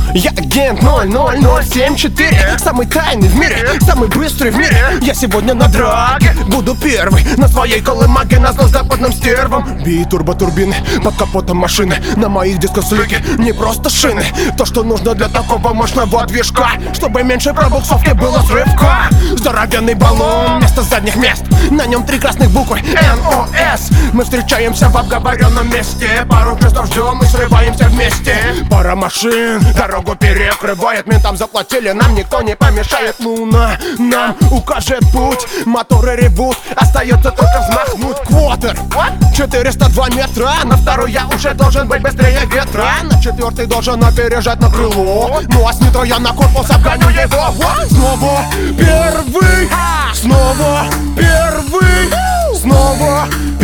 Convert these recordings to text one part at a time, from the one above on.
Я агент 00074, самый тайный в мире, самый быстрый в мире. Я сегодня на драке, буду первый на своей колымаге, назло западным стервам. Би-турботурбины под капотом машины, на моих дисках слики не просто шины. То, что нужно для такого мощного движка, чтобы меньше пробуксовки было срывка. Здоровенный баллон вместо задних мест, на нем 3 красных буквы НОС. Мы встречаемся в обговоренном месте, пару жестов ждем и срываемся вместе. Пара машин дорогу перекрывает, ментам заплатили, нам никто не помешает. Луна нам укажет путь, моторы ревут, остается только взмахнуть. Квотер 402 метра, на второй я уже должен быть быстрее ветра. На 4-й должен опережать на крыло, ну а с нитро я на корпус обгоню его. Снова первый, снова первый, снова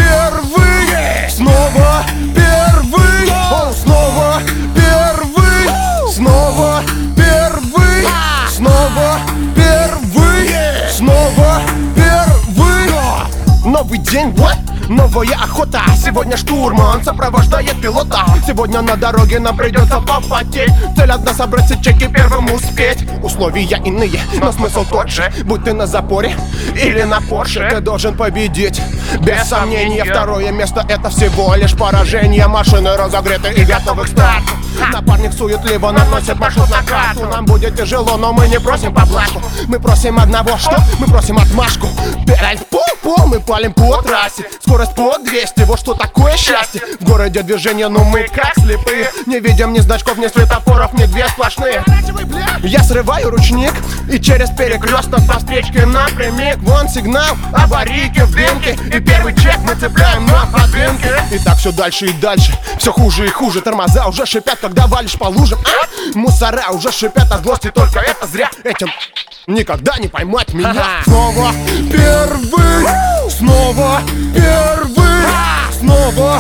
первый, снова первый, снова первый, снова первый, снова первый, снова первый. Новый день, what? Новая охота. Сегодня штурман сопровождает пилота. Сегодня на дороге нам придется попотеть. Цель одна — собрать все чеки, первым успеть. Условия иные, но смысл тот же. Будь ты на запоре или на Порше, ты должен победить. Без сомнения, второе место — это всего лишь поражение. Машины разогреты и готовы к старту. Напарник суетливо наносит маршрут на карту. Нам будет тяжело, но мы не просим поблажку. Мы просим одного, что? Мы просим отмашку. Педаль в пол, мы палим по трассе. Скорость по 200, вот что такое счастье. В городе движение, но мы как слепые. Не видим ни значков, ни светофоров, ни две сплошные. Я срываю ручник и через перекресток по встречке напрямик. Вон сигнал, аварийки в дымке, и первый чек мы цепляем на подвинке. И так все дальше и дальше, все хуже и хуже. Тормоза уже шипят, когда валишь по лужам. Мусора уже шипят от злости, только это зря. Этим никогда не поймать меня. Снова первый, снова первый, снова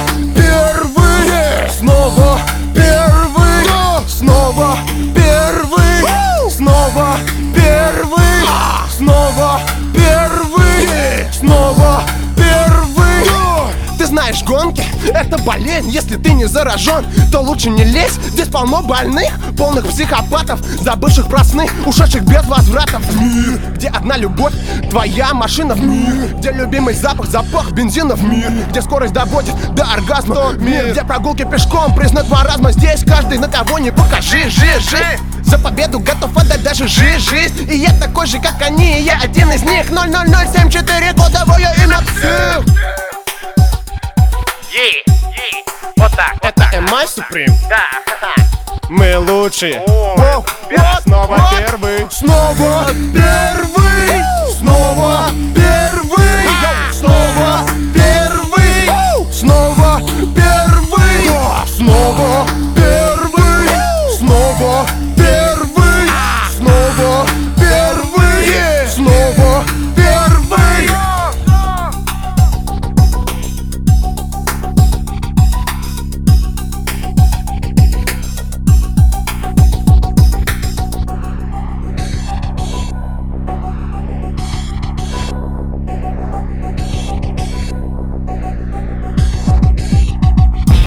первый, снова первый, снова первый, снова первый, снова первый, снова первый. Ты знаешь, гонки — это болезнь. Если ты не заражен, то лучше не лезь. Здесь полно больных, полных психопатов, забывших про сны, ушедших без возврата в мир, где одна любовь, твоя машина в мир, где любимый запах бензина в мир, где скорость доводит до оргазма в мир, где прогулки пешком признак маразма. Здесь каждый на кого не покажи, за победу готов отдать даже жизнь. И я такой же, как они, и я один из них. 00074, кодовое имя ПСИЛ. Вот так. Это MI Supreme. Да. Мы лучшие. Снова первый, снова первый, снова